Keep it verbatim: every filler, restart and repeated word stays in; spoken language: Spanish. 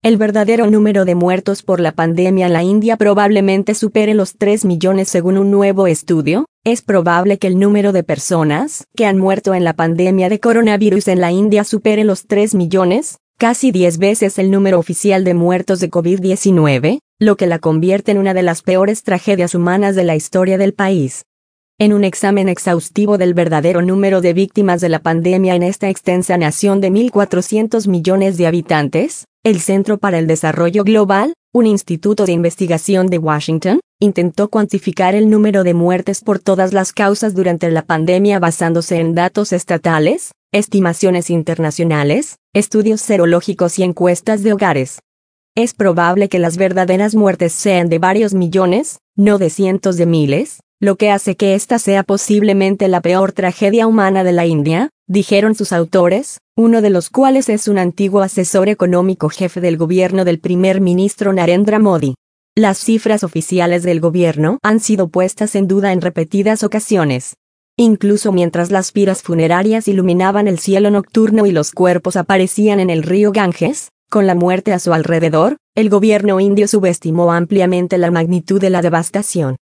El verdadero número de muertos por la pandemia en la India probablemente supere los tres millones según un nuevo estudio. Es probable que el número de personas que han muerto en la pandemia de coronavirus en la India supere los tres millones, casi diez veces el número oficial de muertos de COVID diecinueve, lo que la convierte en una de las peores tragedias humanas de la historia del país. En un examen exhaustivo del verdadero número de víctimas de la pandemia en esta extensa nación de mil cuatrocientos millones de habitantes, el Centro para el Desarrollo Global, un instituto de investigación de Washington, intentó cuantificar el número de muertes por todas las causas durante la pandemia basándose en datos estatales, estimaciones internacionales, estudios serológicos y encuestas de hogares. Es probable que las verdaderas muertes sean de varios millones, no de cientos de miles, lo que hace que esta sea posiblemente la peor tragedia humana de la India, dijeron sus autores, uno de los cuales es un antiguo asesor económico jefe del gobierno del primer ministro Narendra Modi. Las cifras oficiales del gobierno han sido puestas en duda en repetidas ocasiones. Incluso mientras las piras funerarias iluminaban el cielo nocturno y los cuerpos aparecían en el río Ganges, con la muerte a su alrededor, el gobierno indio subestimó ampliamente la magnitud de la devastación.